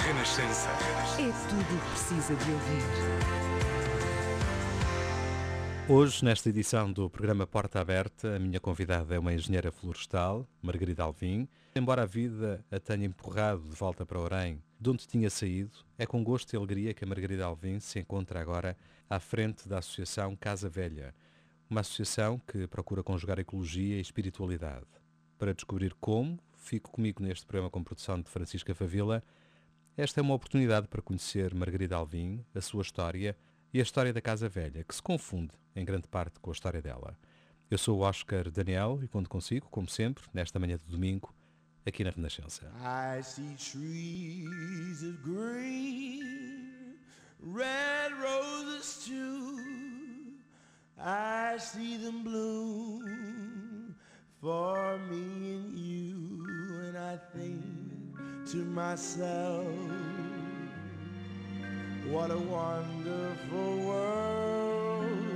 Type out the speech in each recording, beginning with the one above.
Renascença. É tudo o que precisa de ouvir. Hoje, nesta edição do programa Porta Aberta, a minha convidada é uma engenheira florestal, Margarida Alvim. Embora a vida a tenha empurrado de volta para Orém, de onde tinha saído, é com gosto e alegria que a Margarida Alvim se encontra agora à frente da Associação Casa Velha, uma associação que procura conjugar ecologia e espiritualidade. Para descobrir como, fico comigo neste programa com produção de Francisca Favila. Esta é uma oportunidade para conhecer Margarida Alvim, a sua história e a história da Casa Velha, que se confunde em grande parte com a história dela. Eu sou o Oscar Daniel e conto consigo, como sempre, nesta manhã de domingo, aqui na Renascença. I see trees of green, red roses too. I see them bloom for me and you, and I think to myself, what a wonderful world.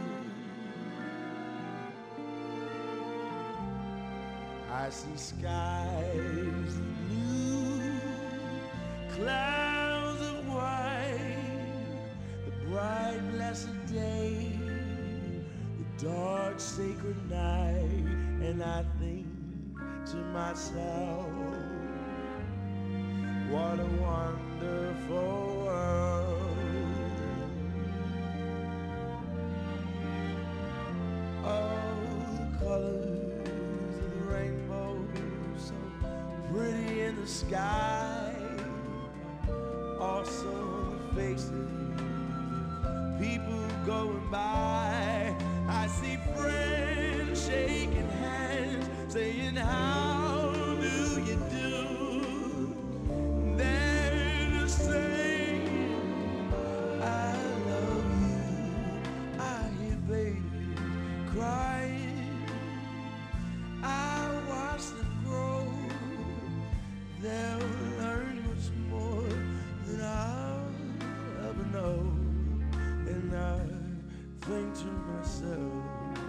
I see skies of blue, clouds of white, the bright blessed day, the dark sacred night, and I think to myself, what a wonderful world. Oh, the colors of the rainbow, so pretty in the sky. Also the faces of people going by. I see friends shaking hands, saying, how do you do? They're just saying, I love you. I hear baby crying. I watch them grow. They'll learn much more than I'll ever know. And I think to myself,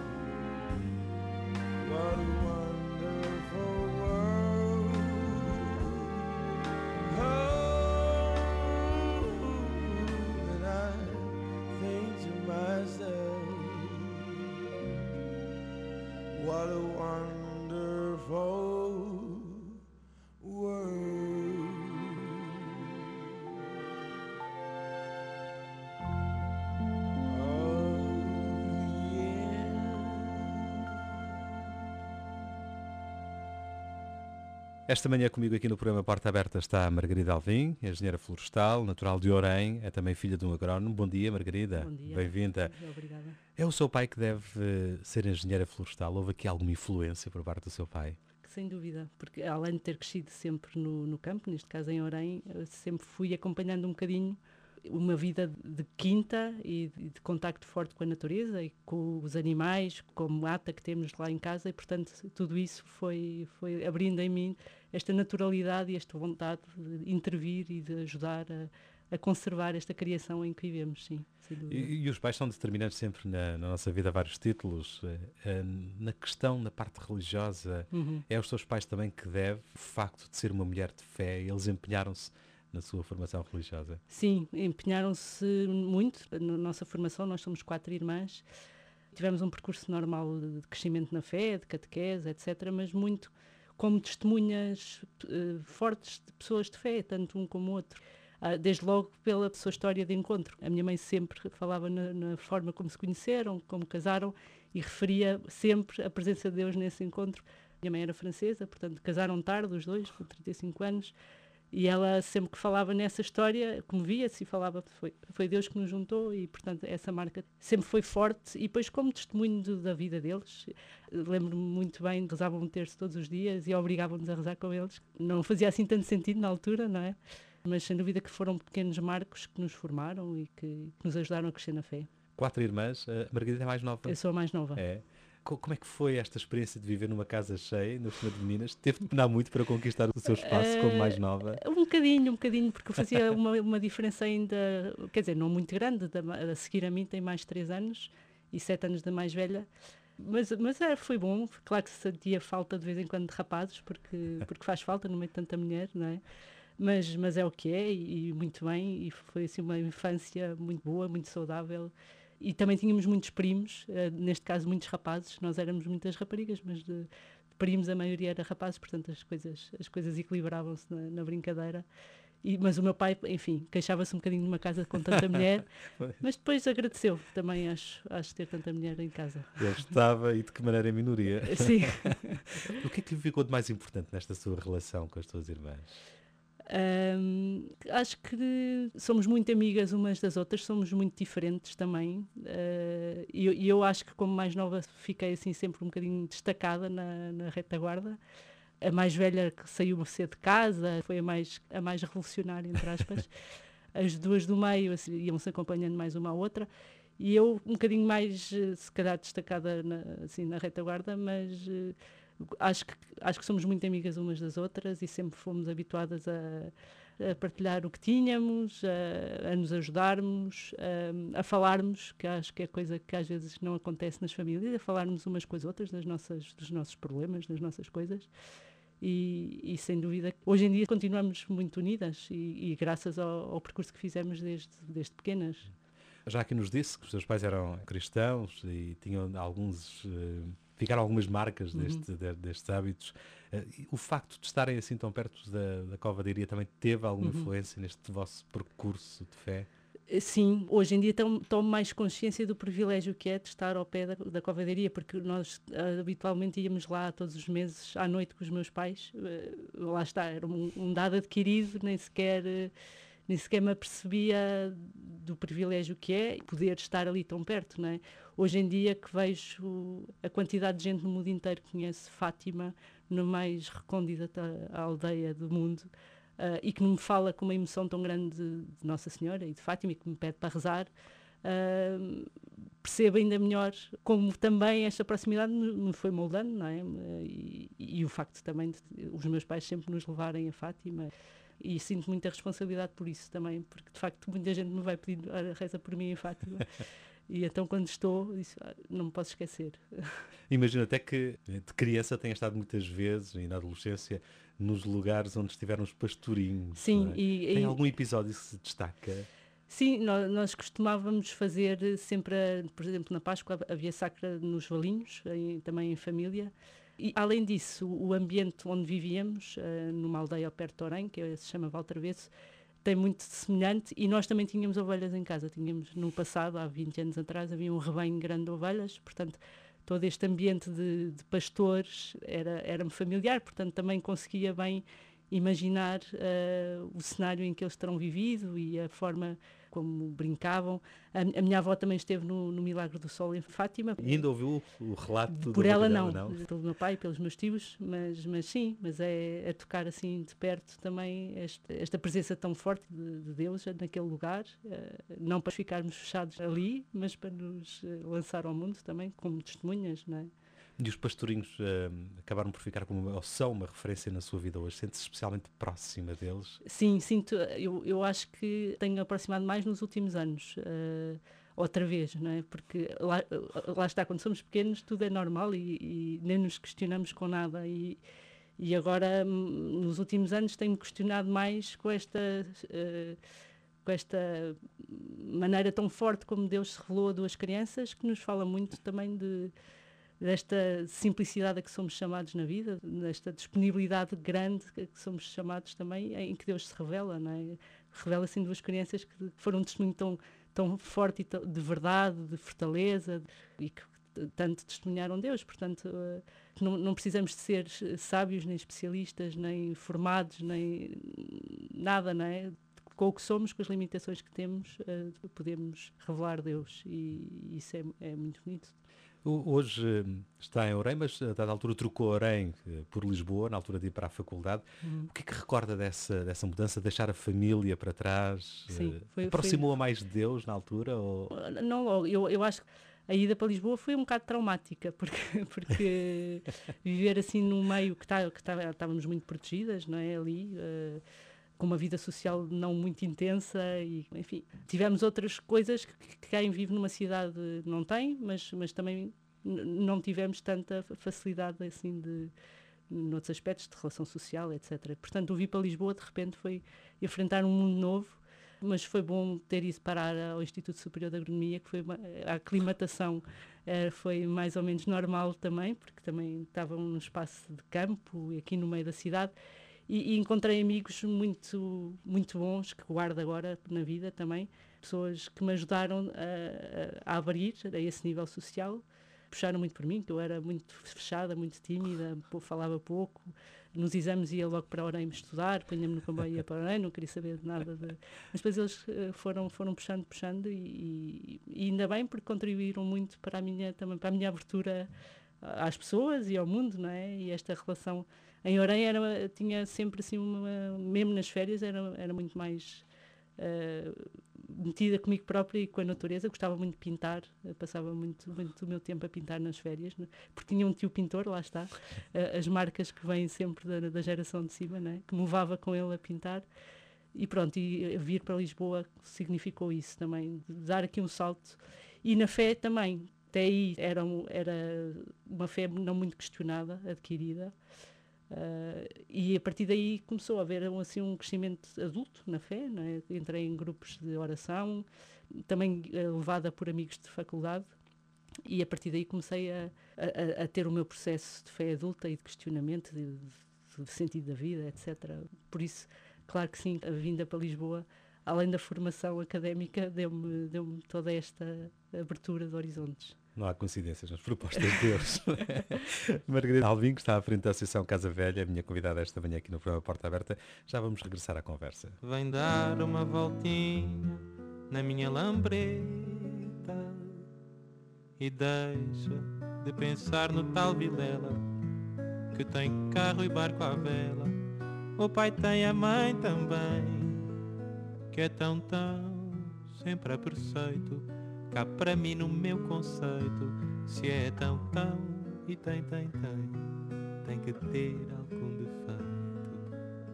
what a wonderful world. Oh, and I think to myself, what a wonderful world. Esta manhã comigo aqui no programa Porta Aberta está a Margarida Alvim, engenheira florestal, natural de Orém, é também filha de um agrónomo. Bom dia, Margarida. Bom dia. Bem-vinda. Obrigada. É o seu pai que deve ser engenheira florestal? Houve aqui alguma influência por parte do seu pai? Sem dúvida, porque além de ter crescido sempre no campo, neste caso em Orém, eu sempre fui acompanhando um bocadinho uma vida de quinta e de contacto forte com a natureza e com os animais, com a mata que temos lá em casa, e portanto tudo isso foi abrindo em mim esta naturalidade e esta vontade de intervir e de ajudar a conservar esta criação em que vivemos, sim, sem dúvida. E os pais são determinantes sempre na nossa vida, vários títulos. Na questão, na parte religiosa, é aos seus pais também que deve o facto de ser uma mulher de fé, eles empenharam-se na sua formação religiosa? Sim, empenharam-se muito na nossa formação. Nós somos 4 irmãs, tivemos um percurso normal de crescimento na fé, de catequese, etc., mas muito como testemunhas fortes de pessoas de fé, tanto um como o outro. Desde logo pela sua história de encontro. A minha mãe sempre falava na forma como se conheceram, como casaram, e referia sempre a presença de Deus nesse encontro. Minha mãe era francesa, portanto casaram tarde os dois, com 35 anos, e ela sempre que falava nessa história, comovia-se e falava, foi Deus que nos juntou, e portanto essa marca sempre foi forte. E depois, como testemunho da vida deles, lembro-me muito bem, rezavam um terço todos os dias e obrigavam-nos a rezar com eles. Não fazia assim tanto sentido na altura, não é? Mas sem dúvida que foram pequenos marcos que nos formaram e que nos ajudaram a crescer na fé. 4 irmãs, a Margarida é mais nova? Eu sou a mais nova. É. Como é que foi esta experiência de viver numa casa cheia, no cima de meninas? Teve de penar muito para conquistar o seu espaço como mais nova? Um bocadinho, porque fazia uma diferença ainda, quer dizer, não muito grande. A seguir a mim tem mais 3 anos e 7 anos da mais velha. Mas foi bom. Claro que se sentia falta de vez em quando de rapazes, porque faz falta no meio de tanta mulher, não é? mas é o que é, e muito bem, e foi assim uma infância muito boa, muito saudável. E também tínhamos muitos primos, neste caso muitos rapazes, nós éramos muitas raparigas, mas de primos a maioria era rapazes, portanto as coisas equilibravam-se na brincadeira. Mas o meu pai, enfim, queixava-se um bocadinho de uma casa com tanta mulher, mas depois agradeceu também, acho ter tanta mulher em casa. Ele estava e de que maneira em minoria. Sim. O que é que lhe ficou de mais importante nesta sua relação com as suas irmãs? Acho que somos muito amigas umas das outras, somos muito diferentes também. E eu acho que, como mais nova, fiquei assim sempre um bocadinho destacada na retaguarda. A mais velha que saiu cedo de casa foi a mais revolucionária, entre aspas. As duas do meio assim, iam-se acompanhando mais uma à outra. E eu um bocadinho mais, se calhar, destacada assim, na retaguarda, mas acho que somos muito amigas umas das outras e sempre fomos habituadas a partilhar o que tínhamos, a nos ajudarmos, a falarmos, que acho que é coisa que às vezes não acontece nas famílias, a falarmos umas com as outras dos nossos problemas, das nossas coisas. E sem dúvida, hoje em dia continuamos muito unidas e graças ao percurso que fizemos desde pequenas. Já que nos disse que os seus pais eram cristãos e tinham ficaram algumas marcas destes hábitos. O facto de estarem assim tão perto da covadeiria também teve alguma influência neste vosso percurso de fé? Sim, hoje em dia tomo mais consciência do privilégio que é de estar ao pé da covadeiria, porque nós habitualmente íamos lá todos os meses à noite com os meus pais. Lá está, era um dado adquirido, nem sequer me apercebia do privilégio que é poder estar ali tão perto, não é? Hoje em dia que vejo a quantidade de gente no mundo inteiro que conhece Fátima, na mais recôndita aldeia do mundo, e que não me fala com uma emoção tão grande de Nossa Senhora e de Fátima e que me pede para rezar, percebo ainda melhor como também esta proximidade me foi moldando, não é? E o facto também de os meus pais sempre nos levarem a Fátima. E sinto muita responsabilidade por isso também, porque de facto muita gente me vai pedir reza por mim em Fátima. E então quando estou, não me posso esquecer. Imagino até que de criança tenha estado muitas vezes, e na adolescência, nos lugares onde estiveram os pastorinhos. Sim, não é? Tem algum episódio que se destaca? Sim, nós costumávamos fazer sempre, por exemplo, na Páscoa havia sacra nos Valinhos, também em família. E, além disso, o ambiente onde vivíamos, numa aldeia ao perto de Orém, que se chama Valtravesso, tem muito semelhante, e nós também tínhamos ovelhas em casa. Tínhamos, no passado, há 20 anos atrás, havia um rebanho grande de ovelhas, portanto, todo este ambiente de pastores era-me familiar, portanto, também conseguia bem imaginar o cenário em que eles terão vivido e a forma como brincavam. A minha avó também esteve no Milagre do Sol em Fátima. E ainda ouviu o relato Por da ela boca não, dela, não? pelo meu pai, pelos meus tios, mas sim, mas é tocar assim de perto também esta presença tão forte de Deus naquele lugar, não para ficarmos fechados ali, mas para nos lançar ao mundo também como testemunhas, não é? E os pastorinhos acabaram por ficar ou são uma referência na sua vida hoje? Sente-se especialmente próxima deles? Sim, sinto. Eu acho que tenho aproximado mais nos últimos anos. Outra vez, não é? Porque lá está, quando somos pequenos tudo é normal e nem nos questionamos com nada. E agora, nos últimos anos, tenho-me questionado mais com esta maneira tão forte como Deus se revelou a duas crianças, que nos fala muito também desta simplicidade a que somos chamados na vida, desta disponibilidade grande a que somos chamados também, em que Deus se revela, não é? Revela-se em duas crianças que foram um testemunho tão forte e de verdade, de fortaleza, e que tanto testemunharam Deus. Portanto, não precisamos de ser sábios, nem especialistas, nem formados, nem nada, não é? Com o que somos, com as limitações que temos, podemos revelar Deus, e isso é muito bonito. Hoje está em Orém, mas a dada altura trocou Orém por Lisboa, na altura de ir para a faculdade. O que é que recorda dessa mudança, deixar a família para trás? Sim, aproximou-a mais de Deus na altura? Ou... Não logo, eu acho que a ida para Lisboa foi um bocado traumática, porque viver assim num meio que estávamos muito protegidas, não é, ali... com uma vida social não muito intensa e, enfim, tivemos outras coisas que quem vive numa cidade não tem, mas também não tivemos tanta facilidade assim noutros aspectos de relação social, etc. Portanto, o vir para Lisboa, de repente, foi enfrentar um mundo novo, mas foi bom ter ido parar ao Instituto Superior de Agronomia, que foi a aclimatação foi mais ou menos normal também, porque também estavam num espaço de campo e aqui no meio da cidade, e encontrei amigos muito, muito bons, que guardo agora na vida também, pessoas que me ajudaram a abrir a esse nível social, puxaram muito por mim, que eu era muito fechada, muito tímida, falava pouco. Nos exames ia logo para Orem estudar, punha-me no comboio e ia para Orem, não queria saber de nada. Mas depois eles foram puxando e ainda bem, porque contribuíram muito para também para a minha abertura às pessoas e ao mundo, não é? E esta relação em Orem tinha sempre assim, mesmo nas férias, era muito mais metida comigo própria e com a natureza. Gostava muito de pintar, passava muito do meu tempo a pintar nas férias, né? Porque tinha um tio pintor, lá está, as marcas que vêm sempre da geração de cima, né? Que me levava com ele a pintar. E pronto, e vir para Lisboa significou isso também, de dar aqui um salto. E na fé também, até aí era uma fé não muito questionada, adquirida. E a partir daí começou a haver assim, um crescimento adulto na fé, não é? Entrei em grupos de oração, também levada por amigos de faculdade, e a partir daí comecei a ter o meu processo de fé adulta e de questionamento, de sentido da vida, etc. Por isso, claro que sim, a vinda para Lisboa, além da formação académica, deu-me toda esta abertura de horizontes. Não há coincidências nas propostas de Deus. Margarida Alvim, que está à frente da Associação Casa Velha, a minha convidada esta manhã aqui no programa Porta Aberta. Já vamos regressar à conversa. Vem dar uma voltinha na minha lambreta e deixa de pensar no tal Vilela que tem carro e barco à vela. O pai tem, a mãe também, que é tão sempre a preceito. Cá para mim no meu conceito, se é tão e tem que ter algum defeito.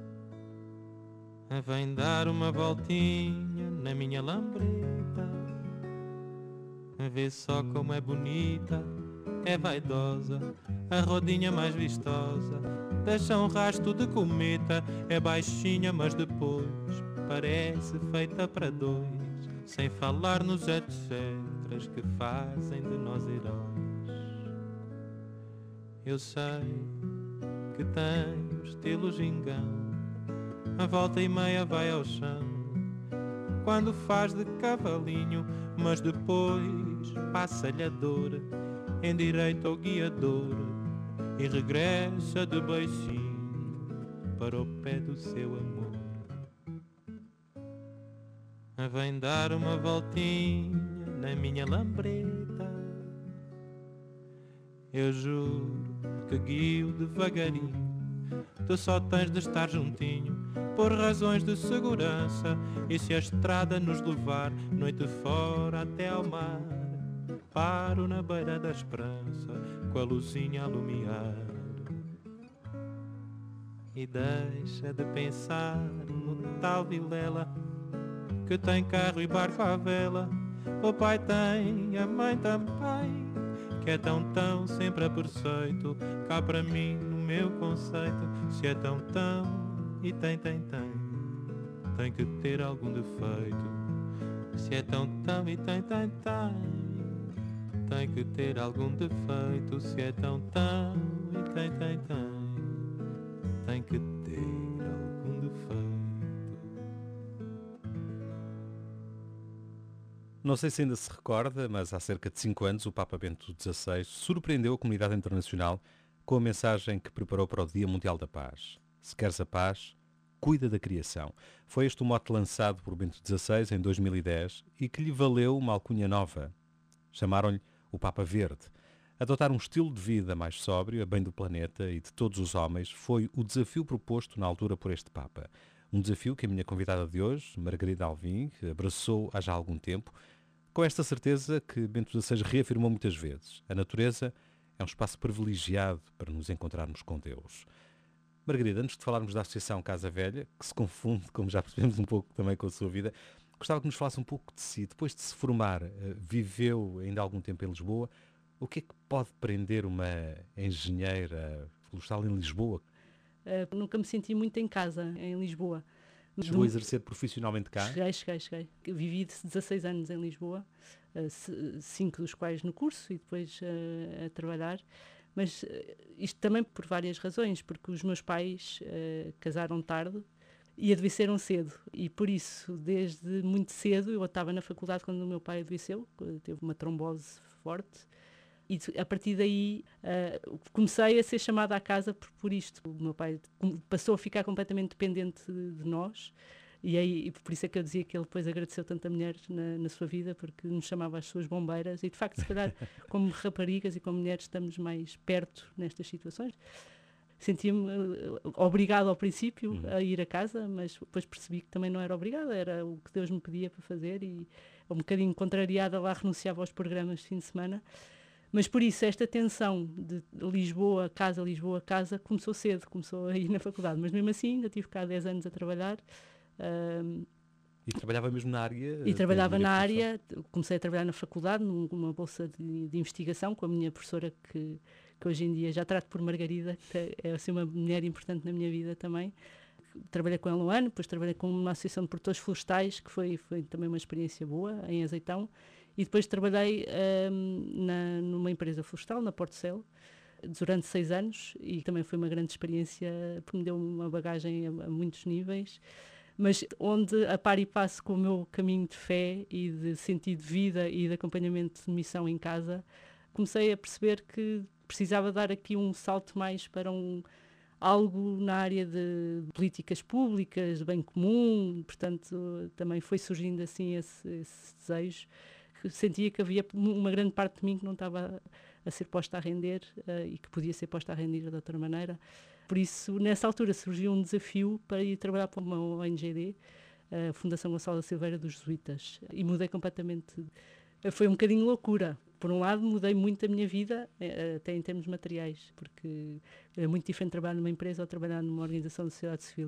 Vem dar uma voltinha na minha lambreta, vê só como é bonita, é vaidosa, a rodinha mais vistosa, deixa um rasto de cometa, é baixinha mas depois parece feita para dois. Sem falar nos etcéteras que fazem de nós heróis. Eu sei que tem estilo gingão, a volta e meia vai ao chão, quando faz de cavalinho, mas depois passa-lhe a dor, endireita o guiador e regressa de beicinho para o pé do seu amor. Vem dar uma voltinha na minha lambreta, eu juro que guio devagarinho, tu só tens de estar juntinho por razões de segurança, e se a estrada nos levar noite fora até ao mar, paro na beira da esperança com a luzinha a lumiar. E deixa de pensar no tal Vilela que tem carro e barco à vela. O pai tem, a mãe também, que é tão sempre a preceito. Cá para mim no meu conceito, se é tão e tem que ter algum defeito. Se é tão e tem que ter algum defeito. Se é tão e tem que ter algum defeito. Não sei se ainda se recorda, mas há cerca de 5 anos o Papa Bento XVI surpreendeu a comunidade internacional com a mensagem que preparou para o Dia Mundial da Paz. Se queres a paz, cuida da criação. Foi este o mote lançado por Bento XVI em 2010 e que lhe valeu uma alcunha nova. Chamaram-lhe o Papa Verde. Adotar um estilo de vida mais sóbrio, a bem do planeta e de todos os homens, foi o desafio proposto na altura por este Papa. Um desafio que a minha convidada de hoje, Margarida Alvim, abraçou há já algum tempo, com esta certeza que Bento XVI reafirmou muitas vezes. A natureza é um espaço privilegiado para nos encontrarmos com Deus. Margarida, antes de falarmos da Associação Casa Velha, que se confunde, como já percebemos, um pouco também com a sua vida, gostava que nos falasse um pouco de si. Depois de se formar, viveu ainda algum tempo em Lisboa. O que é que pode prender uma engenheira florestal em Lisboa. Nunca me senti muito em casa, em Lisboa. Chegou a exercer profissionalmente cá? Cheguei. Eu vivi 16 anos em Lisboa, 5 dos quais no curso e depois a trabalhar. Mas isto também por várias razões, porque os meus pais casaram tarde e adoeceram cedo. E por isso, desde muito cedo, eu estava na faculdade quando o meu pai adoeceu, teve uma trombose forte. E a partir daí comecei a ser chamada à casa por isto. O meu pai passou a ficar completamente dependente de nós. E aí, por isso é que eu dizia que ele depois agradeceu tanto a mulher na sua vida, porque nos chamava as suas bombeiras. E de facto, se calhar, como raparigas e como mulheres, estamos mais perto nestas situações. Sentia-me obrigada ao princípio a ir a casa, mas depois percebi que também não era obrigada, era o que Deus me pedia para fazer. E um bocadinho contrariada lá renunciava aos programas de fim de semana. Mas por isso, esta tensão de Lisboa, casa, começou cedo, começou aí na faculdade. Mas mesmo assim, ainda tive cá 10 anos a trabalhar. E trabalhava mesmo na área? E trabalhava na área, comecei a trabalhar na faculdade, numa bolsa de investigação, com a minha professora, que hoje em dia já trato por Margarida, que é assim, uma mulher importante na minha vida também. Trabalhei com ela um ano, depois trabalhei com uma associação de produtores florestais, que foi também uma experiência boa, em Azeitão. E depois trabalhei numa empresa florestal, na Portocelo, durante 6 anos, e também foi uma grande experiência, porque me deu uma bagagem a muitos níveis, mas onde, a par e passo com o meu caminho de fé e de sentido de vida e de acompanhamento de missão em casa, comecei a perceber que precisava dar aqui um salto mais para algo na área de políticas públicas, de bem comum. Portanto, também foi surgindo assim esse desejo. Sentia que havia uma grande parte de mim que não estava a ser posta a render e que podia ser posta a render de outra maneira. Por isso, nessa altura, surgiu um desafio para ir trabalhar para uma ONGD, a Fundação Gonçalo da Silveira dos Jesuítas, e mudei completamente. Foi um bocadinho loucura. Por um lado, mudei muito a minha vida, até em termos materiais, porque é muito diferente trabalhar numa empresa ou trabalhar numa organização da sociedade civil.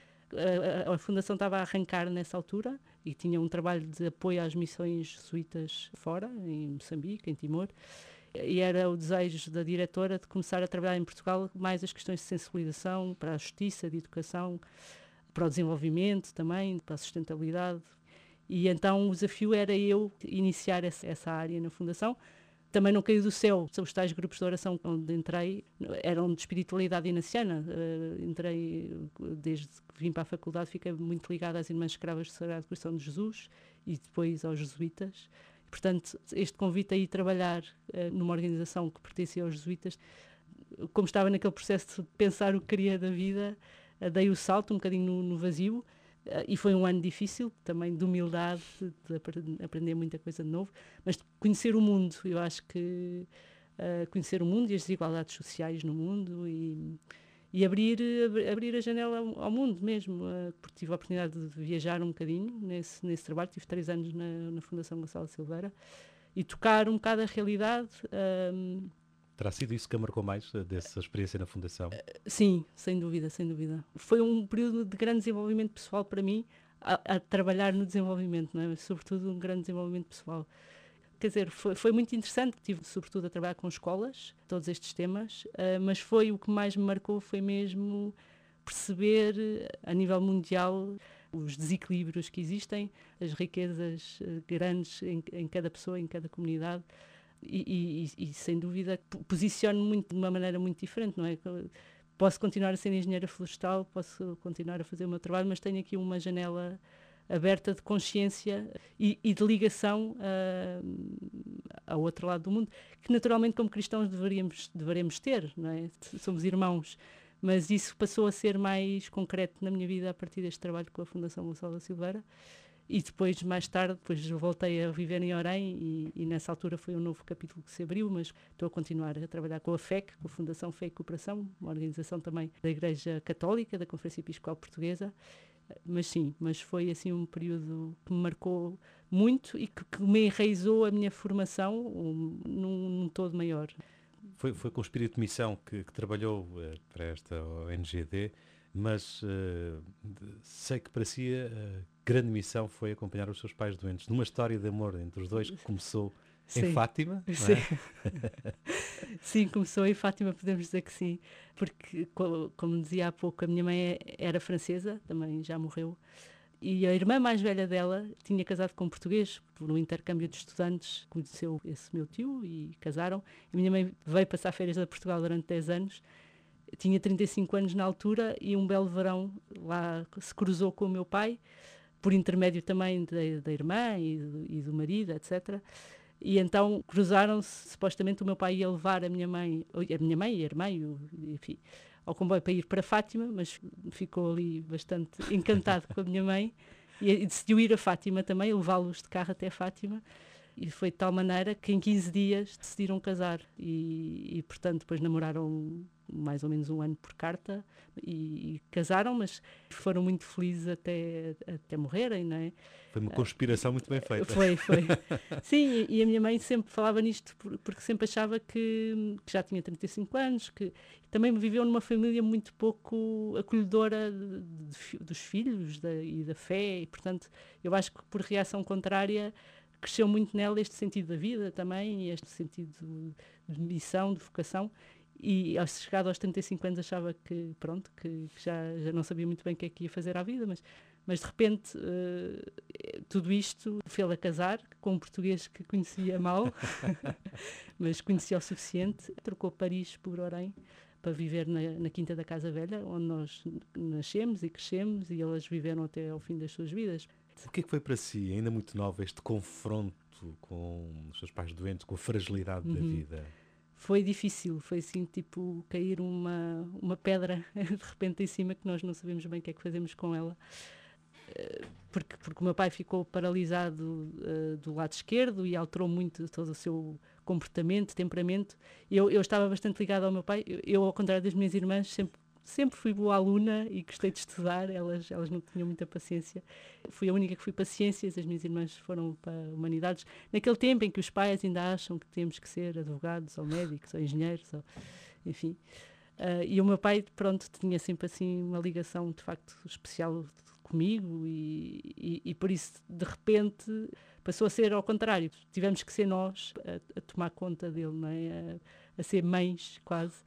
A Fundação estava a arrancar nessa altura e tinha um trabalho de apoio às missões jesuítas fora, em Moçambique, em Timor, e era o desejo da diretora de começar a trabalhar em Portugal mais as questões de sensibilização para a justiça, de educação, para o desenvolvimento também, para a sustentabilidade. E então o desafio era eu iniciar essa área na Fundação. Também não caiu do céu. São os tais grupos de oração onde entrei, eram de espiritualidade inaciana. Entrei, desde que vim para a faculdade, fiquei muito ligada às Irmãs Escravas do Sagrado Coração de Jesus e depois aos jesuítas. Portanto, este convite a ir trabalhar numa organização que pertencia aos jesuítas, como estava naquele processo de pensar o que queria da vida, dei o salto um bocadinho no vazio. E foi um ano difícil, também de humildade, de aprender muita coisa de novo, mas de conhecer o mundo. Eu acho que conhecer o mundo e as desigualdades sociais no mundo e abrir a janela ao mundo mesmo. Porque tive a oportunidade de viajar um bocadinho nesse trabalho. Tive 3 anos na Fundação Gonçalo Silveira e tocar um bocado a realidade. Terá sido isso que a marcou mais dessa experiência na Fundação? Sim, sem dúvida, sem dúvida. Foi um período de grande desenvolvimento pessoal para mim, a trabalhar no desenvolvimento, não é? Sobretudo um grande desenvolvimento pessoal. Quer dizer, foi muito interessante, tive sobretudo a trabalhar com escolas, todos estes temas, mas foi o que mais me marcou, foi mesmo perceber a nível mundial os desequilíbrios que existem, as riquezas grandes em cada pessoa, em cada comunidade. E sem dúvida posiciono-me muito, de uma maneira muito diferente, não é? Posso continuar a ser engenheira florestal, posso continuar a fazer o meu trabalho, mas tenho aqui uma janela aberta de consciência e de ligação ao outro lado do mundo, que naturalmente como cristãos deveremos ter, não é? Somos irmãos, mas isso passou a ser mais concreto na minha vida a partir deste trabalho com a Fundação Gonçalo da Silveira. E depois, mais tarde, depois voltei a viver em Orem e nessa altura foi um novo capítulo que se abriu, mas estou a continuar a trabalhar com a FEC, com a Fundação Fé e Cooperação, uma organização também da Igreja Católica, da Conferência Episcopal Portuguesa. Mas foi assim um período que me marcou muito e que me enraizou a minha formação num todo maior. Foi com o espírito de missão que trabalhou para esta ONGD, mas sei que para si a grande missão foi acompanhar os seus pais doentes, numa história de amor entre os dois que começou Em Sim. Fátima, não Sim. é? Sim, começou em Fátima, podemos dizer que sim, porque, como dizia há pouco, a minha mãe era francesa, também já morreu, e a irmã mais velha dela tinha casado com um português, por um intercâmbio de estudantes, conheceu esse meu tio e casaram. A minha mãe veio passar férias a Portugal durante 10 anos, tinha 35 anos na altura, e um belo verão lá se cruzou com o meu pai, por intermédio também da irmã e do marido, etc. E então cruzaram-se, supostamente o meu pai ia levar a minha mãe e a irmã, enfim, ao comboio para ir para Fátima, mas ficou ali bastante encantado com a minha mãe e decidiu ir a Fátima também, levá-los de carro até Fátima. E foi de tal maneira que em 15 dias decidiram casar e portanto, depois namoraram mais ou menos um ano por carta e casaram, mas foram muito felizes até morrerem, não é? Foi uma conspiração muito bem feita. Foi. Sim, e a minha mãe sempre falava nisto porque sempre achava que já tinha 35 anos, que também viveu numa família muito pouco acolhedora dos filhos e da fé, e portanto eu acho que por reação contrária cresceu muito nela este sentido da vida também, e este sentido de missão, de vocação. E chegado aos 35 anos achava que pronto, que já não sabia muito bem o que é que ia fazer à vida, mas de repente tudo isto fê-la casar com um português que conhecia mal, mas conhecia o suficiente. Trocou Paris por Orém para viver na Quinta da Casa Velha, onde nós nascemos e crescemos, e elas viveram até ao fim das suas vidas. O que é que foi para si, ainda muito nova, este confronto com os seus pais doentes, com a fragilidade da vida? Foi difícil, foi assim, tipo, cair uma pedra de repente em cima que nós não sabemos bem o que é que fazemos com ela. Porque o meu pai ficou paralisado do lado esquerdo e alterou muito todo o seu comportamento, temperamento. Eu estava bastante ligada ao meu pai. Eu, ao contrário das minhas irmãs, sempre fui boa aluna e gostei de estudar. Elas não tinham muita paciência. Fui a única que fui para ciências, as minhas irmãs foram para humanidades. Naquele tempo em que os pais ainda acham que temos que ser advogados ou médicos ou engenheiros, enfim. E o meu pai, pronto, tinha sempre assim uma ligação de facto especial comigo e por isso de repente passou a ser ao contrário. Tivemos que ser nós a tomar conta dele, não é? A ser mães quase.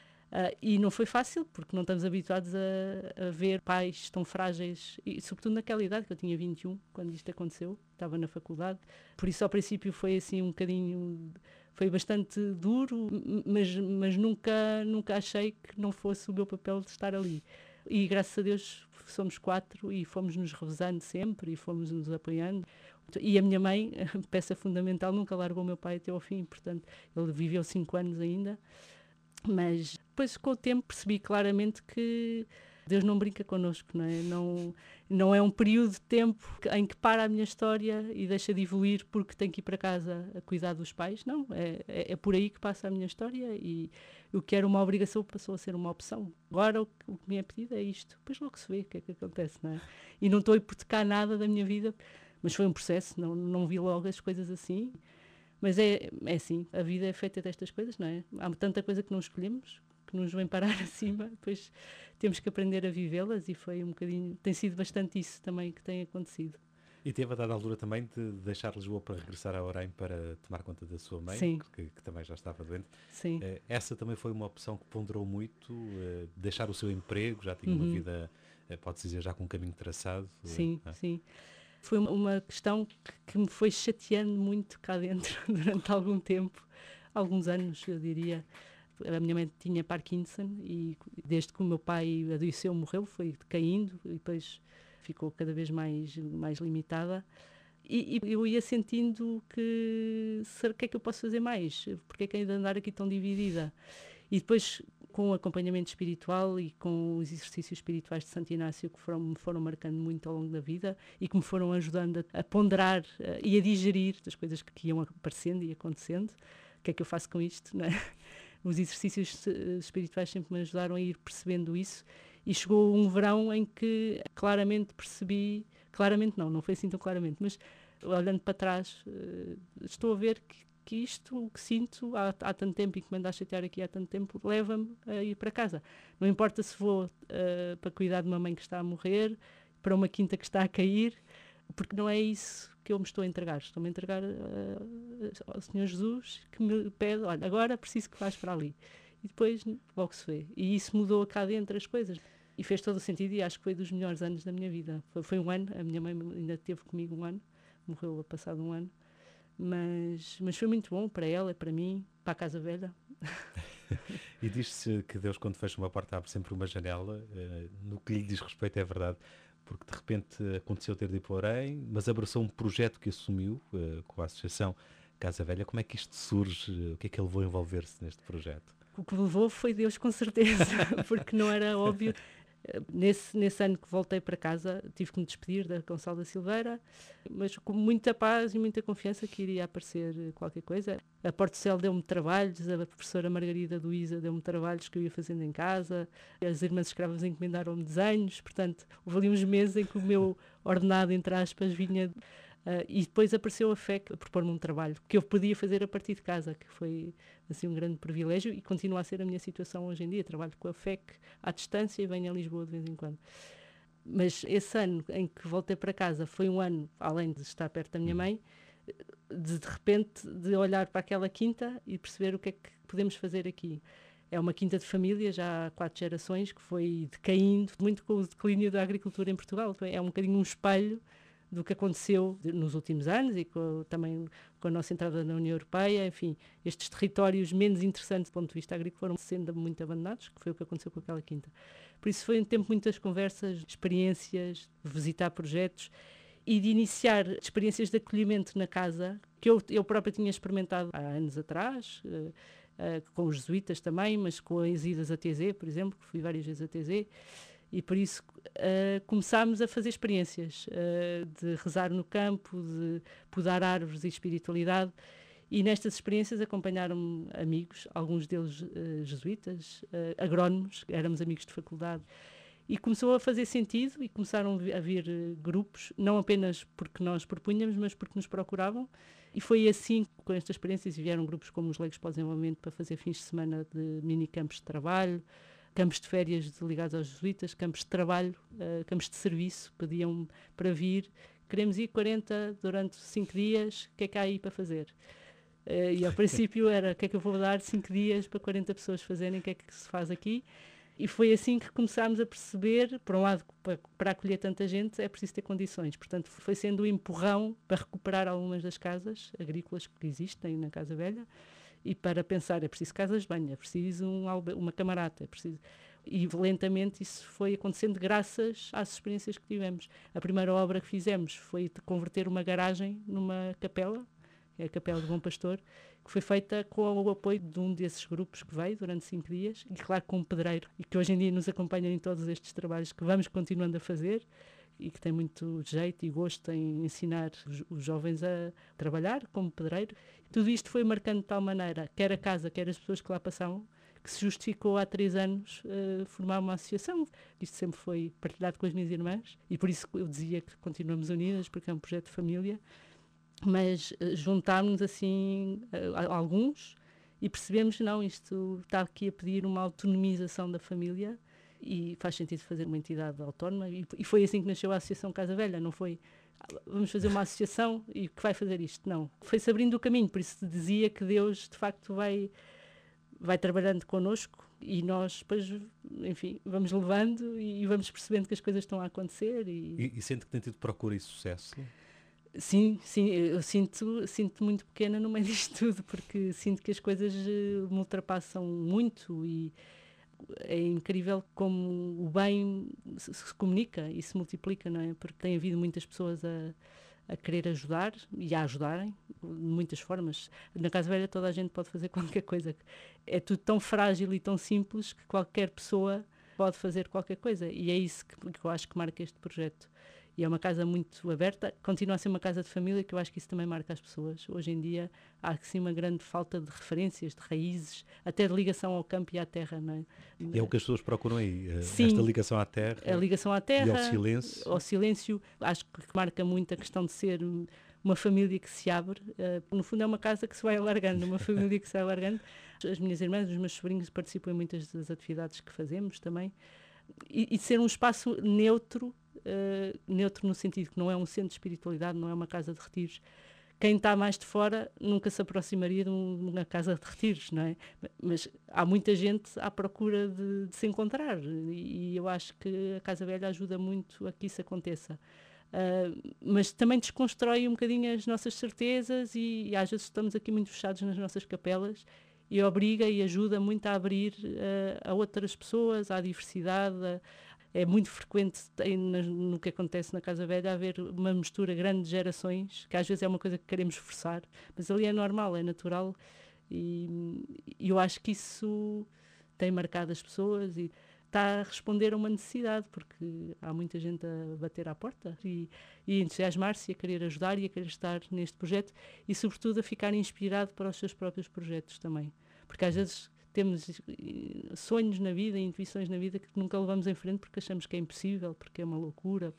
E não foi fácil, porque não estamos habituados a ver pais tão frágeis, e sobretudo naquela idade, que eu tinha 21 quando isto aconteceu, estava na faculdade. Por isso, ao princípio, foi assim um bocadinho... Foi bastante duro, mas nunca achei que não fosse o meu papel de estar ali. E, graças a Deus, somos 4 e fomos-nos revezando sempre e fomos-nos apoiando. E a minha mãe, peça fundamental, nunca largou o meu pai até ao fim, portanto, ele viveu 5 anos ainda. Mas depois, com o tempo, percebi claramente que Deus não brinca connosco, não é? Não é um período de tempo em que para a minha história e deixa de evoluir porque tenho que ir para casa a cuidar dos pais. Não, é por aí que passa a minha história, e o que era uma obrigação passou a ser uma opção. Agora o que me é pedido é isto. Depois logo se vê o que é que acontece, não é? E não estou a hipotecar nada da minha vida, mas foi um processo, não vi logo as coisas assim. Mas é assim, a vida é feita destas coisas, não é? Há tanta coisa que não escolhemos, que nos vem parar acima, depois temos que aprender a vivê-las, e foi um bocadinho, tem sido bastante isso também que tem acontecido. E teve a dada altura também de deixar Lisboa para regressar a Orém para tomar conta da sua mãe, Sim. que também já estava doente. Sim. Essa também foi uma opção que ponderou muito, deixar o seu emprego, já tinha uma vida, pode-se dizer, já com um caminho traçado. Sim, sim. Foi uma questão que me foi chateando muito cá dentro durante algum tempo, alguns anos, eu diria. A minha mãe tinha Parkinson e desde que o meu pai adoeceu, morreu, foi decaindo e depois ficou cada vez mais limitada. E eu ia sentindo que, o que é que eu posso fazer mais? Porque é que ainda andar aqui tão dividida? E depois, com o acompanhamento espiritual e com os exercícios espirituais de Santo Inácio, que me foram marcando muito ao longo da vida e que me foram ajudando a ponderar e a digerir as coisas que iam aparecendo e acontecendo. O que é que eu faço com isto, não é? Os exercícios espirituais sempre me ajudaram a ir percebendo isso, e chegou um verão em que claramente percebi, claramente não foi assim tão claramente, mas olhando para trás, estou a ver que isto, o que sinto há tanto tempo e que me anda a chatear aqui há tanto tempo, leva-me a ir para casa. Não importa se vou para cuidar de uma mãe que está a morrer, para uma quinta que está a cair, porque não é isso que eu me estou a entregar. Estou-me a entregar ao Senhor Jesus, que me pede, olha, agora preciso que vás para ali. E depois logo se vê. E isso mudou cá dentro as coisas. E fez todo o sentido e acho que foi dos melhores anos da minha vida. Foi um ano, a minha mãe ainda esteve comigo um ano, morreu passado um ano. Mas foi muito bom para ela, para mim, para a Casa Velha. E diz-se que Deus, quando fecha uma porta, abre sempre uma janela. No que lhe diz respeito, é verdade, porque de repente aconteceu ter de ir para Orem, mas abraçou um projeto que assumiu com a Associação Casa Velha. Como é que isto surge? O que é que ele levou a envolver-se neste projeto? O que me levou foi Deus, com certeza, porque não era óbvio. Nesse ano que voltei para casa, tive que me despedir da Gonçalves Silveira, mas com muita paz e muita confiança que iria aparecer qualquer coisa. A Portocel deu-me trabalhos, a professora Margarida Luísa deu-me trabalhos que eu ia fazendo em casa, as irmãs escravas encomendaram-me desenhos, portanto, houve ali uns meses em que o meu ordenado, entre aspas, vinha... e depois apareceu a FEC a propor-me um trabalho que eu podia fazer a partir de casa, que foi assim um grande privilégio e continua a ser a minha situação hoje em dia. Trabalho com a FEC à distância e venho a Lisboa de vez em quando. Mas esse ano em que voltei para casa foi um ano, além de estar perto da minha mãe, de repente de olhar para aquela quinta e perceber o que é que podemos fazer aqui. É uma quinta de família, já há 4 gerações, que foi decaindo muito com o declínio da agricultura em Portugal. É um bocadinho um espelho do que aconteceu nos últimos anos e também com a nossa entrada na União Europeia. Enfim, estes territórios menos interessantes do ponto de vista agrícola foram sendo muito abandonados, que foi o que aconteceu com aquela quinta. Por isso foi um tempo de muitas conversas, experiências, de visitar projetos e de iniciar experiências de acolhimento na casa, que eu própria tinha experimentado há anos atrás, com os jesuítas também, mas com as idas a TZ, por exemplo, que fui várias vezes a TZ. E por isso começámos a fazer experiências de rezar no campo, de podar árvores e espiritualidade. E nestas experiências acompanharam-me amigos, alguns deles jesuítas, agrónomos, éramos amigos de faculdade. E começou a fazer sentido e começaram a vir grupos, não apenas porque nós propunhamos, mas porque nos procuravam. E foi assim, com estas experiências, vieram grupos como os Leigos para o Desenvolvimento para fazer fins de semana de mini-campos de trabalho, campos de férias ligados aos jesuítas, campos de trabalho, campos de serviço, pediam para vir, queremos ir 40 durante 5 dias, o que é que há aí para fazer? E ao princípio era, o que é que eu vou dar 5 dias para 40 pessoas fazerem, o que é que se faz aqui? E foi assim que começámos a perceber, por um lado, para acolher tanta gente é preciso ter condições. Portanto, foi sendo um empurrão para recuperar algumas das casas agrícolas que existem na Casa Velha, e para pensar, é preciso casas de banho, é preciso uma camarata, é preciso... E lentamente isso foi acontecendo graças às experiências que tivemos. A primeira obra que fizemos foi de converter uma garagem numa capela, que é a Capela do Bom Pastor, que foi feita com o apoio de um desses grupos que veio durante 5 dias, e claro, com um pedreiro, e que hoje em dia nos acompanha em todos estes trabalhos que vamos continuando a fazer, e que tem muito jeito e gosto em ensinar os jovens a trabalhar como pedreiro. Tudo isto foi marcando de tal maneira, quer a casa, quer as pessoas que lá passavam, que se justificou há 3 anos formar uma associação. Isto sempre foi partilhado com as minhas irmãs e por isso eu dizia que continuamos unidas, porque é um projeto de família, mas juntámos-nos assim alguns e percebemos, não, isto está aqui a pedir uma autonomização da família e faz sentido fazer uma entidade autónoma e foi assim que nasceu a Associação Casa Velha. Não foi vamos fazer uma associação e que vai fazer isto, não. Foi-se abrindo o caminho, por isso dizia que Deus de facto vai trabalhando connosco e nós depois, enfim, vamos levando e vamos percebendo que as coisas estão a acontecer. E sente que tem tido procura e sucesso? Sim, eu sinto muito pequena no meio disto tudo, porque sinto que as coisas me ultrapassam muito e é incrível como o bem se comunica e se multiplica, não é? Porque tem havido muitas pessoas a querer ajudar e a ajudarem de muitas formas. Na Casa Velha toda a gente pode fazer qualquer coisa. É tudo tão frágil e tão simples que qualquer pessoa pode fazer qualquer coisa e é isso que eu acho que marca este projeto. E é uma casa muito aberta, continua a ser uma casa de família, que eu acho que isso também marca as pessoas. Hoje em dia há assim uma grande falta de referências, de raízes, até de ligação ao campo e à terra, não é? E é o que as pessoas procuram aí, Sim, esta ligação à terra, a ligação à terra e ao silêncio. Ao silêncio. Acho que marca muito a questão de ser uma família que se abre. No fundo é uma casa que se vai alargando, uma família que se vai alargando. As minhas irmãs, os meus sobrinhos participam em muitas das atividades que fazemos também. E ser um espaço neutro neutro no sentido que não é um centro de espiritualidade, não é uma casa de retiros. Quem está mais de fora nunca se aproximaria de uma casa de retiros, não é? Mas há muita gente à procura de se encontrar, e eu acho que a Casa Velha ajuda muito a que isso aconteça. Mas também desconstrói um bocadinho as nossas certezas e às vezes estamos aqui muito fechados nas nossas capelas, e obriga e ajuda muito a abrir a outras pessoas, à diversidade. É muito frequente no que acontece na Casa Velha haver uma mistura grande de gerações, que às vezes é uma coisa que queremos forçar, mas ali é normal, é natural, e eu acho que isso tem marcado as pessoas e está a responder a uma necessidade, porque há muita gente a bater à porta e entusiasmar-se, a querer ajudar e a querer estar neste projeto e, sobretudo, a ficar inspirado para os seus próprios projetos também. Porque às vezes temos sonhos na vida, intuições na vida que nunca levamos em frente porque achamos que é impossível, porque é uma loucura.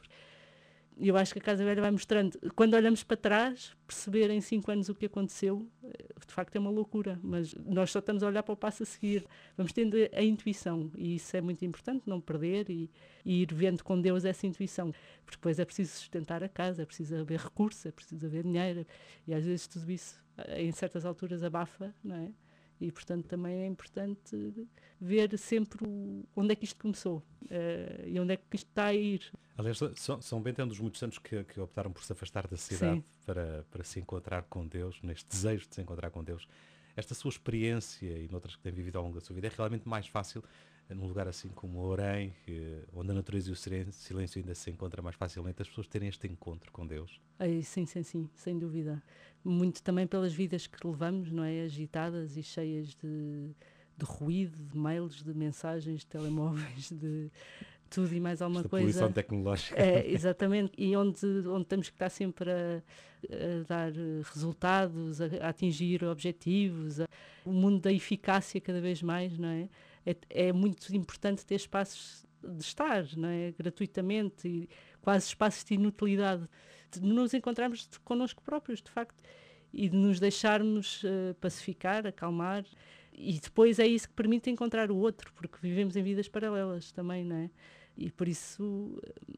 E eu acho que a Casa Velha vai mostrando, quando olhamos para trás, perceber em 5 anos o que aconteceu, de facto é uma loucura, mas nós só estamos a olhar para o passo a seguir. Vamos tendo a intuição, e isso é muito importante, não perder e ir vendo com Deus essa intuição, porque depois é preciso sustentar a casa, é preciso haver recursos, é preciso haver dinheiro, e às vezes tudo isso, em certas alturas, abafa, não é? E, portanto, também é importante ver sempre onde é que isto começou e onde é que isto está a ir. Aliás, São Bento é um dos muitos santos que optaram por se afastar da cidade para se encontrar com Deus, neste desejo de se encontrar com Deus. Esta sua experiência e noutras que tem vivido ao longo da sua vida é realmente mais fácil num lugar assim como Orém, onde a natureza e o silêncio ainda se encontram mais facilmente, as pessoas terem este encontro com Deus? Sim, sem dúvida. Muito também pelas vidas que levamos, não é? Agitadas e cheias de ruído, de mails, de mensagens, de telemóveis, de tudo e mais alguma esta coisa. poluição tecnológica. Exatamente. E onde temos que estar sempre a dar resultados, a atingir objetivos, o mundo da eficácia cada vez mais, não é? É muito importante ter espaços de estar, não é? Gratuitamente, e quase espaços de inutilidade, de nos encontrarmos connosco próprios, de facto, e de nos deixarmos pacificar, acalmar, e depois é isso que permite encontrar o outro, porque vivemos em vidas paralelas também, não é? E por isso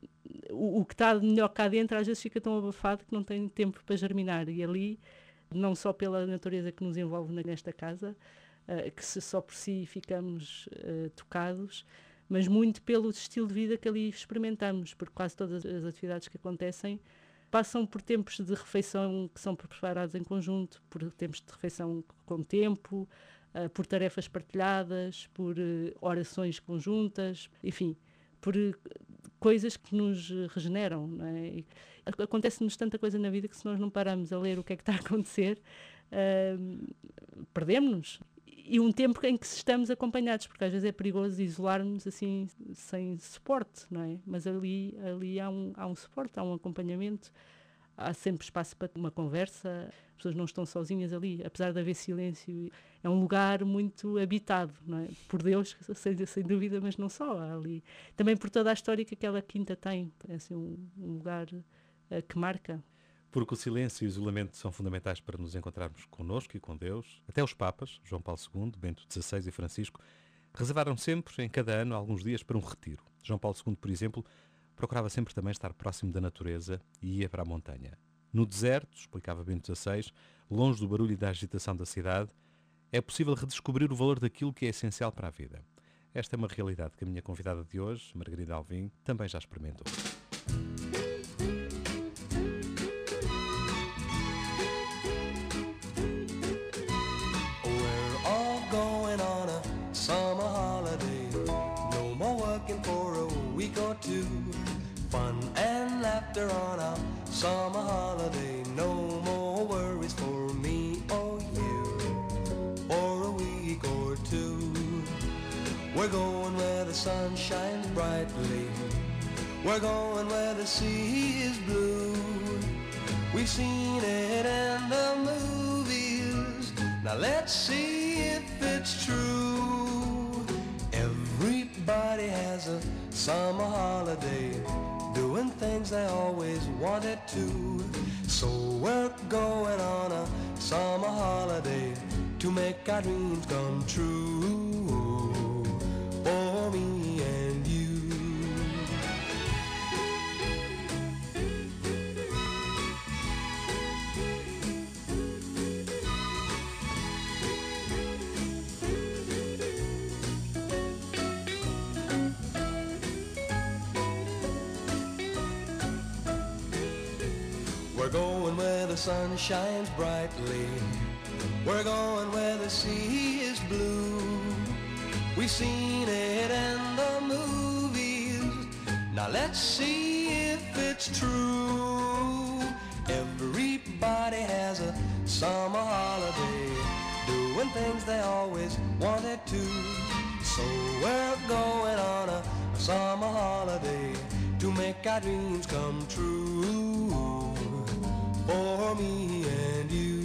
o que está melhor cá dentro às vezes fica tão abafado que não tem tempo para germinar, e ali, não só pela natureza que nos envolve nesta casa, que só por si ficamos tocados, mas muito pelo estilo de vida que ali experimentamos, porque quase todas as atividades que acontecem passam por tempos de refeição que são preparados em conjunto, por tempos de refeição com tempo, por tarefas partilhadas, por orações conjuntas, enfim, por coisas que nos regeneram, não é? E acontece-nos tanta coisa na vida que se nós não paramos a ler o que é que está a acontecer, perdemos-nos. E um tempo em que estamos acompanhados, porque às vezes é perigoso isolar-nos assim, sem suporte, não é? Mas ali há um suporte, há um acompanhamento, há sempre espaço para uma conversa, as pessoas não estão sozinhas ali, apesar de haver silêncio. É um lugar muito habitado, não é? Por Deus, sem dúvida, mas não só, há ali. Também por toda a história que aquela quinta tem, é assim, um lugar que marca. Porque o silêncio e o isolamento são fundamentais para nos encontrarmos connosco e com Deus. Até os Papas, João Paulo II, Bento XVI e Francisco, reservaram sempre, em cada ano, alguns dias para um retiro. João Paulo II, por exemplo, procurava sempre também estar próximo da natureza e ia para a montanha. No deserto, explicava Bento XVI, longe do barulho e da agitação da cidade, é possível redescobrir o valor daquilo que é essencial para a vida. Esta é uma realidade que a minha convidada de hoje, Margarida Alvim, também já experimentou. Fun and laughter on a summer holiday. No more worries for me or you for a week or two. We're going where the sun shines brightly. We're going where the sea is blue. We've seen it in the movies. Now let's see if it's true. Everybody has a summer holiday, doing things they always wanted to. So we're going on a summer holiday to make our dreams come true for me and you. We're going where the sun shines brightly. We're going where the sea is blue. We've seen it in the movies. Now let's see if it's true. Everybody has a summer holiday, doing things they always wanted to. So we're going on a summer holiday to make our dreams come true, for me and you.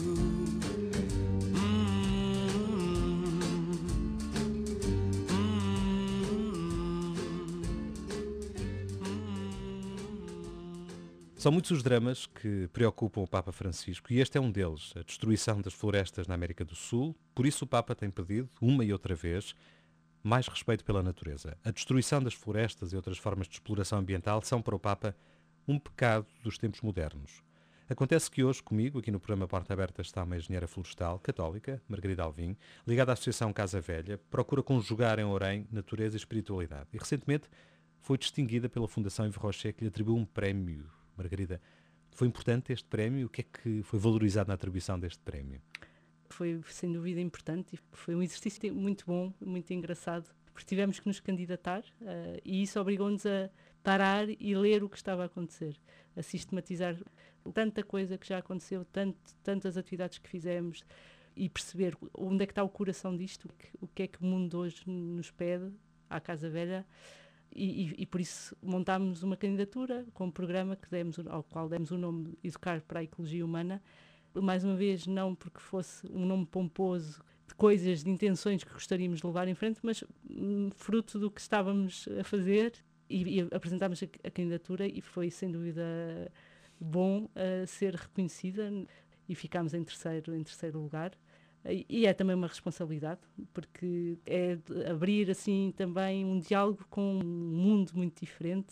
São muitos os dramas que preocupam o Papa Francisco e este é um deles, a destruição das florestas na América do Sul. Por isso o Papa tem pedido, uma e outra vez, mais respeito pela natureza. A destruição das florestas e outras formas de exploração ambiental são para o Papa um pecado dos tempos modernos. Acontece que hoje comigo, aqui no programa Porta Aberta, está uma engenheira florestal católica, Margarida Alvim, ligada à Associação Casa Velha, procura conjugar em Orem natureza e espiritualidade. E recentemente foi distinguida pela Fundação Yves Rocher, que lhe atribuiu um prémio. Margarida, foi importante este prémio? O que é que foi valorizado na atribuição deste prémio? Foi sem dúvida importante e foi um exercício muito bom, muito engraçado, porque tivemos que nos candidatar e isso obrigou-nos a parar e ler o que estava a acontecer, a sistematizar tanta coisa que já aconteceu, tantas atividades que fizemos e perceber onde é que está o coração disto, o que é que o mundo hoje nos pede à Casa Velha. E por isso montámos uma candidatura com um programa ao qual demos o nome Educar para a Ecologia Humana. Mais uma vez, não porque fosse um nome pomposo de coisas, de intenções que gostaríamos de levar em frente, mas fruto do que estávamos a fazer e apresentámos a candidatura e foi sem dúvida bom ser reconhecida e ficámos em terceiro lugar. E é também uma responsabilidade, porque é abrir assim também um diálogo com um mundo muito diferente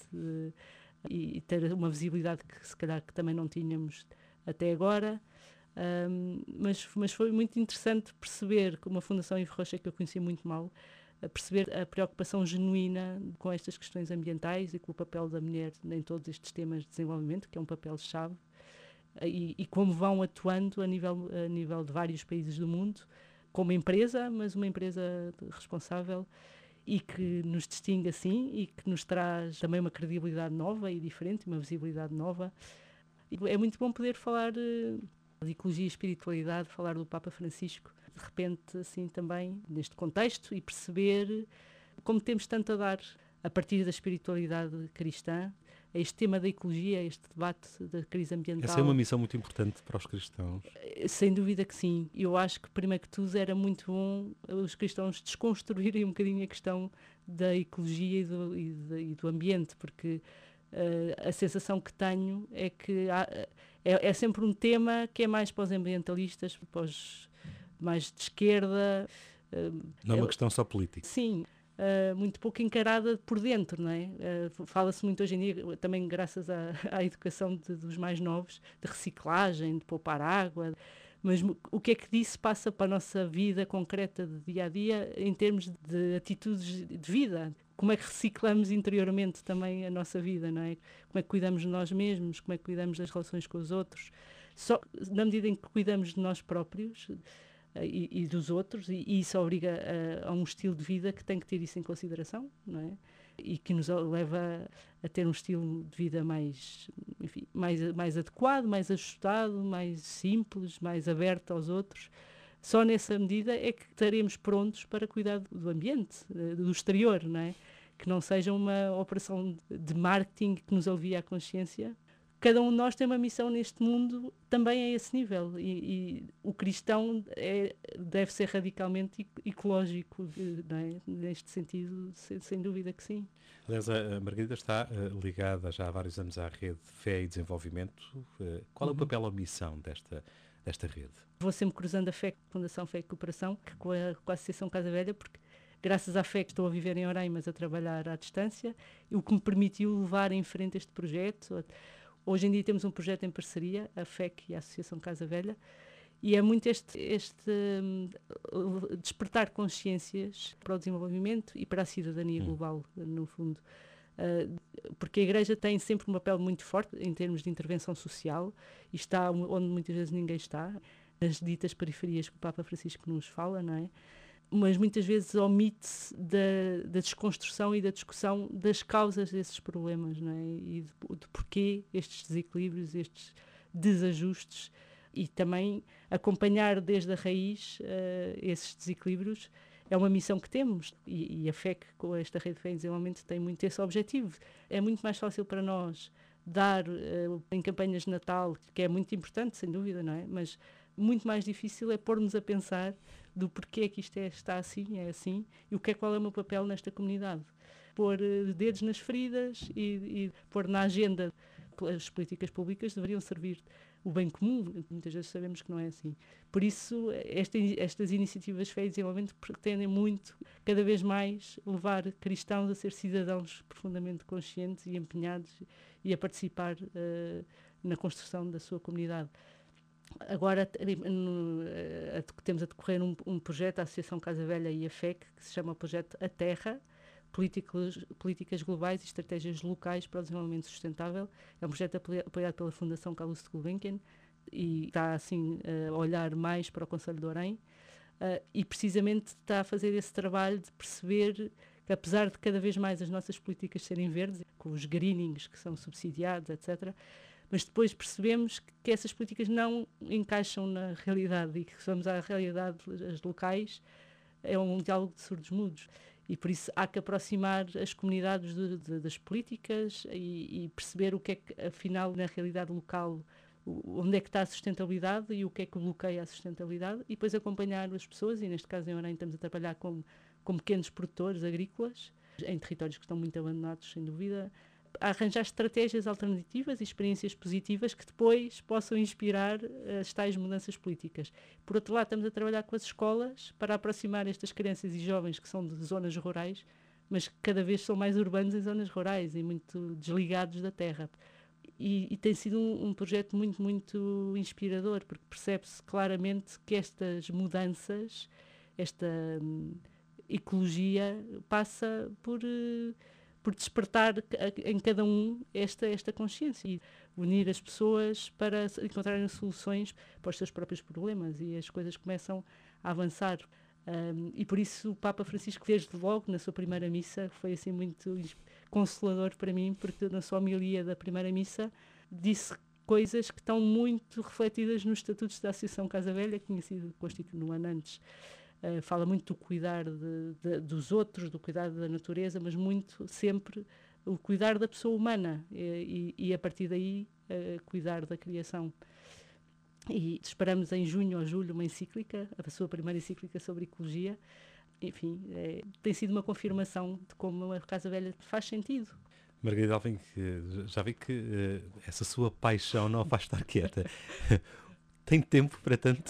e ter uma visibilidade que se calhar que também não tínhamos até agora. Mas foi muito interessante perceber que uma Fundação Yves Rocher que eu conhecia muito mal, perceber a preocupação genuína com estas questões ambientais e com o papel da mulher em todos estes temas de desenvolvimento, que é um papel-chave. E como vão atuando a nível de vários países do mundo, como empresa, mas uma empresa responsável e que nos distingue assim e que nos traz também uma credibilidade nova e diferente, uma visibilidade nova. E é muito bom poder falar de ecologia e espiritualidade, falar do Papa Francisco, de repente assim também neste contexto e perceber como temos tanto a dar a partir da espiritualidade cristã, este tema da ecologia, este debate da crise ambiental. Essa é uma missão muito importante para os cristãos. Sem dúvida que sim. Eu acho que, primeiro que tudo, era muito bom os cristãos desconstruírem um bocadinho a questão da ecologia e do ambiente, porque a sensação que tenho é que é sempre um tema que é mais para os ambientalistas, para os mais de esquerda. Não é uma questão só política. Sim. Muito pouco encarada por dentro, não é? Fala-se muito hoje em dia, também graças à educação dos mais novos, de reciclagem, de poupar água, mas o que é que disso passa para a nossa vida concreta de dia a dia em termos de atitudes de vida? Como é que reciclamos interiormente também a nossa vida, não é? Como é que cuidamos de nós mesmos, como é que cuidamos das relações com os outros? Só na medida em que cuidamos de nós próprios e dos outros, e isso obriga a um estilo de vida que tem que ter isso em consideração, não é? E que nos leva a ter um estilo de vida mais adequado, mais ajustado, mais simples, mais aberto aos outros. Só nessa medida é que estaremos prontos para cuidar do ambiente, do exterior, não é? Que não seja uma operação de marketing que nos alivie a consciência. Cada um de nós tem uma missão neste mundo também a esse nível e o cristão deve ser radicalmente ecológico, não é? Neste sentido, sem dúvida que sim. Aliás, a Margarida está ligada já há vários anos à rede Fé e Desenvolvimento. Qual é o papel ou missão desta rede? Vou sempre cruzando a Fé, Fundação Fé e Cooperação, com a Associação Casa Velha, porque graças à fé que estou a viver em Orem, mas a trabalhar à distância, o que me permitiu levar em frente este projeto. Hoje em dia temos um projeto em parceria, a FEC e a Associação Casa Velha, e é muito este despertar consciências para o desenvolvimento e para a cidadania global, no fundo. Porque a Igreja tem sempre um papel muito forte em termos de intervenção social e está onde muitas vezes ninguém está, nas ditas periferias que o Papa Francisco nos fala, não é? Mas muitas vezes omite-se da desconstrução e da discussão das causas desses problemas, não é? E de porquê estes desequilíbrios, estes desajustes, e também acompanhar desde a raiz esses desequilíbrios. É uma missão que temos, e a FEC, com esta Rede de Fé em Desenvolvimento, tem muito esse objetivo. É muito mais fácil para nós dar em campanhas de Natal, que é muito importante, sem dúvida, não é? Mas muito mais difícil é pôr-nos a pensar do porquê é que isto está assim, é assim, e qual é o meu papel nesta comunidade. Pôr dedos nas feridas e pôr na agenda. As políticas públicas deveriam servir o bem comum, muitas vezes sabemos que não é assim. Por isso, estas iniciativas de fé e desenvolvimento pretendem muito, cada vez mais, levar cristãos a ser cidadãos profundamente conscientes e empenhados e a participar na construção da sua comunidade. Agora temos a decorrer um projeto, a Associação Casa Velha e a FEC, que se chama o projeto A Terra, Políticas Globais e Estratégias Locais para o Desenvolvimento Sustentável. É um projeto apoiado pela Fundação Calouste Gulbenkian e está assim a olhar mais para o Concelho de Orem e precisamente está a fazer esse trabalho de perceber que, apesar de cada vez mais as nossas políticas serem verdes, com os greenings que são subsidiados, etc., mas depois percebemos que essas políticas não encaixam na realidade e que se vamos à realidade as locais é um diálogo de surdos mudos. E por isso há que aproximar as comunidades das políticas e perceber o que é que, afinal, na realidade local, onde é que está a sustentabilidade e o que é que bloqueia a sustentabilidade, e depois acompanhar as pessoas, e neste caso em Orem estamos a trabalhar com pequenos produtores agrícolas, em territórios que estão muito abandonados, sem dúvida, a arranjar estratégias alternativas e experiências positivas que depois possam inspirar as tais mudanças políticas. Por outro lado, estamos a trabalhar com as escolas para aproximar estas crianças e jovens que são de zonas rurais, mas que cada vez são mais urbanos em zonas rurais e muito desligados da terra. E tem sido um projeto muito, muito inspirador, porque percebe-se claramente que estas mudanças, esta ecologia, passa por despertar em cada um esta consciência e unir as pessoas para encontrarem soluções para os seus próprios problemas, e as coisas começam a avançar. E por isso o Papa Francisco, desde logo, na sua primeira missa, foi assim muito consolador para mim, porque na sua homilia da primeira missa disse coisas que estão muito refletidas nos estatutos da Associação Casa Velha, que tinha sido constituído no ano antes. Fala muito do cuidar dos outros, do cuidar da natureza, mas muito sempre o cuidar da pessoa humana e a partir daí cuidar da criação. E esperamos em junho ou julho uma encíclica, a sua primeira encíclica sobre ecologia. Enfim, tem sido uma confirmação de como a Casa Velha faz sentido. Margarida Alvim, já vi que essa sua paixão não a faz estar quieta. Tem tempo para tanto?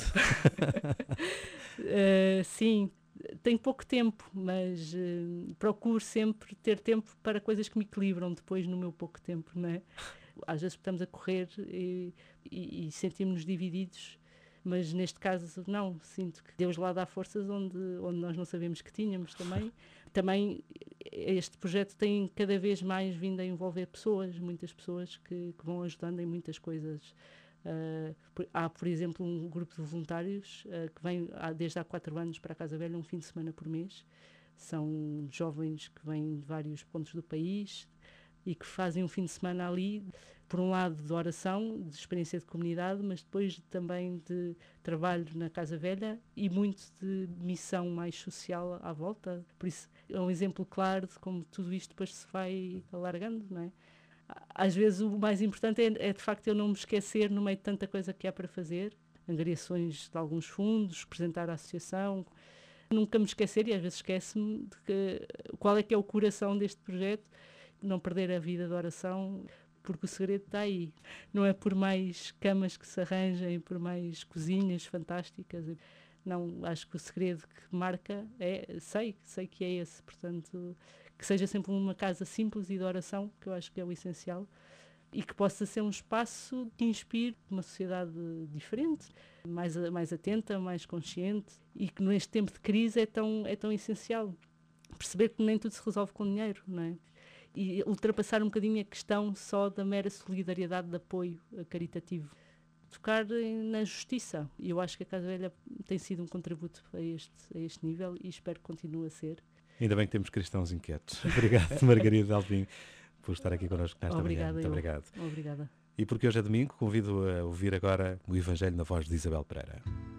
Sim, tenho pouco tempo, mas procuro sempre ter tempo para coisas que me equilibram depois no meu pouco tempo, não é? Às vezes estamos a correr e sentimos-nos divididos, mas neste caso não, sinto que Deus lá dá forças onde nós não sabemos que tínhamos também. Também este projeto tem cada vez mais vindo a envolver pessoas, muitas pessoas que vão ajudando em muitas coisas. Há, por exemplo, um grupo de voluntários que vem desde há 4 anos para a Casa Velha, um fim de semana por mês. São jovens que vêm de vários pontos do país e que fazem um fim de semana ali, por um lado de oração, de experiência de comunidade, mas depois também de trabalho na Casa Velha e muito de missão mais social à volta. Por isso é um exemplo claro de como tudo isto depois se vai alargando, não é? Às vezes o mais importante é de facto eu não me esquecer no meio de tanta coisa que há para fazer, angariações de alguns fundos, representar a associação, nunca me esquecer, e às vezes esquece-me de qual é que é o coração deste projeto, não perder a vida de oração, porque o segredo está aí. Não é por mais camas que se arranjem, por mais cozinhas fantásticas, não, acho que o segredo que marca sei que é esse, portanto, que seja sempre uma casa simples e de oração, que eu acho que é o essencial, e que possa ser um espaço que inspire uma sociedade diferente, mais atenta, mais consciente, e que neste tempo de crise é tão essencial perceber que nem tudo se resolve com dinheiro, não é? e ultrapassar um bocadinho a questão só da mera solidariedade de apoio caritativo. Tocar na justiça. E eu acho que a Casa Velha tem sido um contributo a este nível e espero que continue a ser. Ainda bem que temos cristãos inquietos. Obrigado, Margarida Alvim, por estar aqui connosco nesta manhã. Muito obrigado. Obrigada. E porque hoje é domingo, convido a ouvir agora o Evangelho na voz de Isabel Pereira.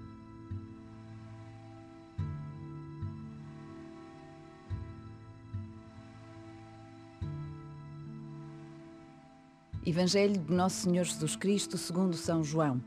Evangelho de Nosso Senhor Jesus Cristo segundo São João.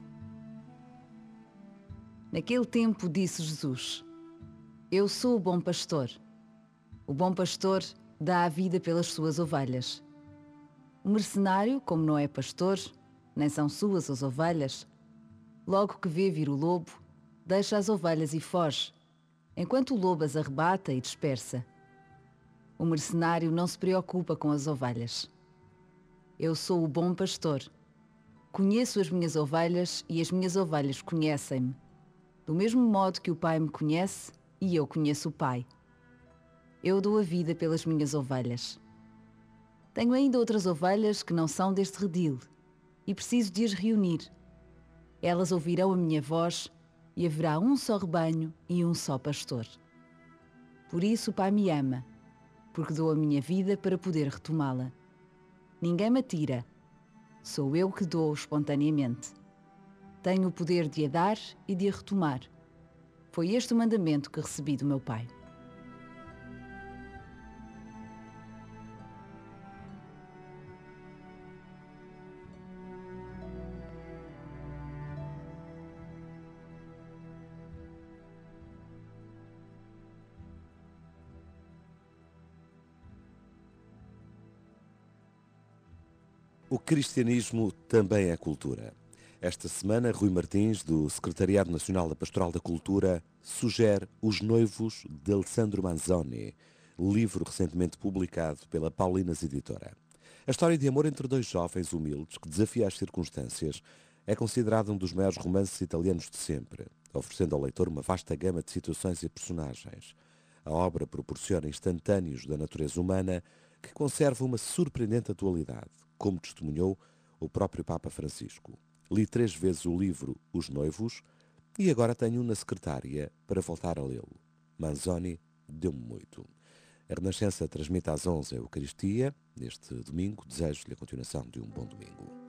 Naquele tempo disse Jesus: Eu sou o bom pastor. O bom pastor dá a vida pelas suas ovelhas. O mercenário, como não é pastor, nem são suas as ovelhas, logo que vê vir o lobo, deixa as ovelhas e foge, enquanto o lobo as arrebata e dispersa. O mercenário não se preocupa com as ovelhas. Eu sou o bom pastor. Conheço as minhas ovelhas e as minhas ovelhas conhecem-me, do mesmo modo que o Pai me conhece e eu conheço o Pai. Eu dou a vida pelas minhas ovelhas. Tenho ainda outras ovelhas que não são deste redil e preciso de as reunir. Elas ouvirão a minha voz e haverá um só rebanho e um só pastor. Por isso o Pai me ama, porque dou a minha vida para poder retomá-la. Ninguém me tira, sou eu que dou espontaneamente. Tenho o poder de a dar e de a retomar. Foi este o mandamento que recebi do meu Pai. O cristianismo também é cultura. Esta semana, Rui Martins, do Secretariado Nacional da Pastoral da Cultura, sugere Os Noivos de Alessandro Manzoni, livro recentemente publicado pela Paulinas Editora. A história de amor entre dois jovens humildes que desafia as circunstâncias é considerada um dos maiores romances italianos de sempre, oferecendo ao leitor uma vasta gama de situações e personagens. A obra proporciona instantâneos da natureza humana que conserva uma surpreendente atualidade, como testemunhou o próprio Papa Francisco. Li 3 vezes o livro Os Noivos e agora tenho na secretária para voltar a lê-lo. Manzoni deu-me muito. A Renascença transmite às 11 a Eucaristia. Neste domingo, desejo-lhe a continuação de um bom domingo.